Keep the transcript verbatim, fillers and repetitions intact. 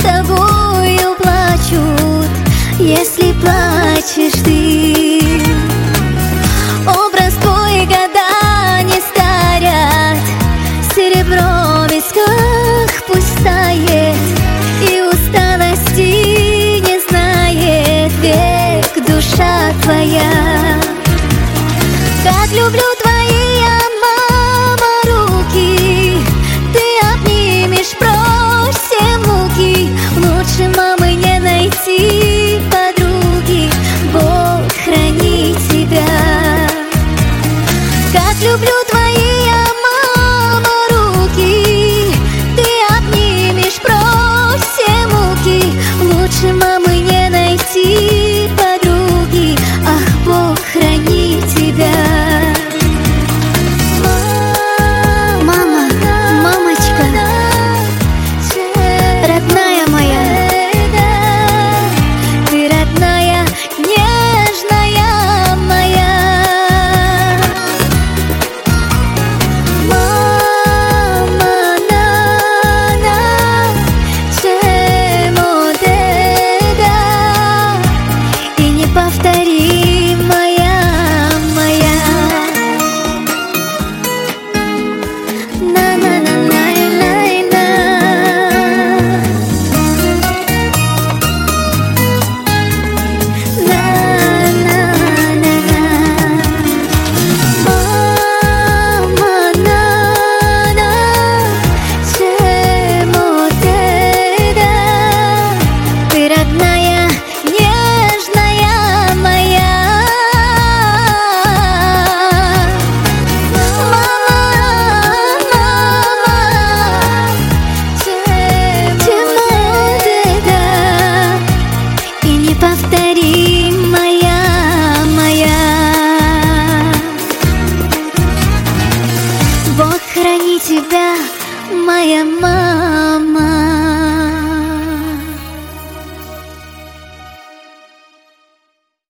с тобою плачут, если плачешь ты. Образ твой года не старят, серебро в висках пусть тает, и усталости не знает век душа твоя. Как люблю твои я, мама, руки, ты обнимешь прочь все муки. Лучше мамы не найти подруги, Бог храни тебя. Как люблю твои я, мама, руки, ты обнимешь прочь все муки. Лучше мамы не найти подруги, ах, Бог храни тебя. Мама, мамочка, родная моя, ты родная, нежная моя. Мама, нана, чему ты да, и неповторимая моя. На-на-на-на-на-на. На-на-на-на. Мама, нана, чему ты да, ты родная, нежная моя. И неповторимая моя. Бог храни тебя, моя мама.